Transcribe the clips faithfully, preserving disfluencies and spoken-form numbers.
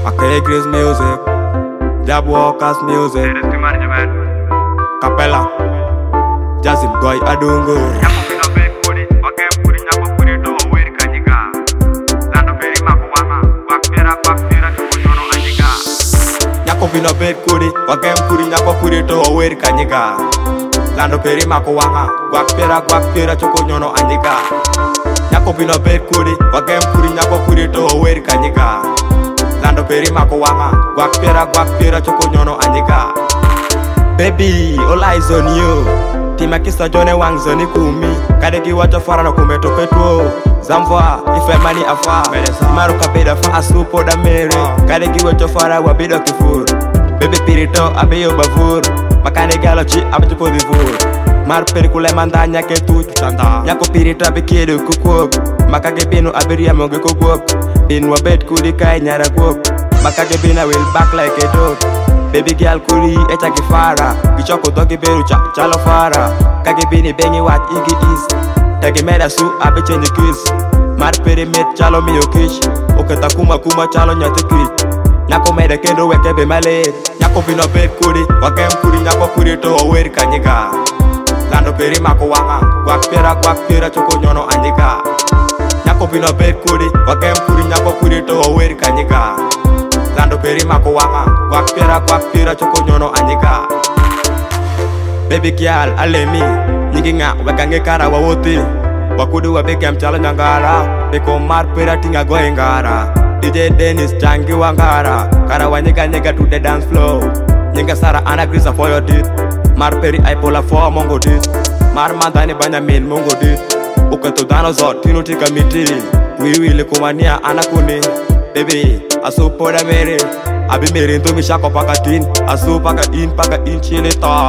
Okay, Grace music, Job Walkers music, Capella, Jazzy Boy Adungo. Nyako vino bed kuri, wagem kuri nyako kuri to ower kanyiga. Lando peri mako wanga, guak pera guak pera choko nyono anyiga. Nyako vino bed kuri, wagem kuri nyako kuri to ower kanyiga. Lando peri mako wanga, guak pera guak pera choko nyono anyiga. Baby, all eyes on you. Tima kisa jone wang zoni kumi. Kadegi wato fara no kumeto petwo. Zamva, ife mani afa. Maru kapeda fa asupo da mere. Kadegi wato fara wabido kifur. Baby pirito abeyo bavur. Makane galochi abetupo vivur. Maru perikule manda nyake tutu tanda. Nyako pirito abekedo kukwop. Makage binu aberia monge kukwop. Binu wabed kuli kai nyara kwop. Makage bina will back like a dog. Baby girl kuri echa kifara. Gichoko dogi beru cha chalo fara. Kage bini bengi wat igi is. Tagi meda su abe change kiss. Mar perimet chalo miyo kish. Oketa kuma kuma chalo nyate kri. Nyako meda kendo weke be male. Nyako vino bed kuri. Wakem kuri nyako kuri to ower kanyiga. Lando peri mako wanga. Guak pera guak pera choko nyono anyiga. Nyako vino bed kuri. Wakem kuri nyako kuri to ower kanyiga. Lando peri mako wanga. Guak pera guak pera choko nyono anyiga. Baby girl alemi nyingi nga wakange kara wawote. Wakudu wabeke mchalo nyangara. Beko mar pera tinga goe ngara. D J Dennis changi wangara. Kara wanyiga nyega to the dance floor. Nyinga Sara ana grisa for your dit. Mar peri aipola for mongo dit. Mar mandani banya min mongo dit. Uketo dano zot tino tika miti. Wiwi le kumania anakuni. Baby asupo da mere. Abi mere ndo mishako paka tin. Asu paka in paka in chile ta.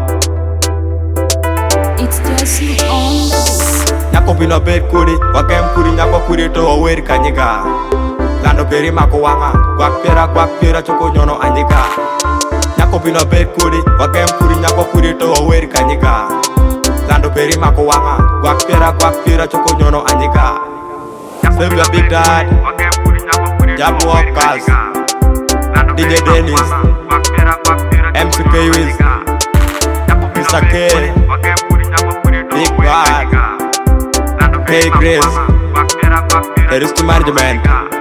It's just you on the Nyako vino bed kuri, wagem kuri nyako kuri to ower kanyiga. Lando peri mako wanga, guak pera guak pera choko nyono anyiga. Nyako vino bed kuri, wagem kuri nyako kuri to ower kanyiga. Lando peri mako wanga, guak pera guak pera choko nyono anyiga. Save your big dad, Job Walkers, D J Dennis, M C K Wiz, Mister K, Big Bad, Hey Grace, Risk Management.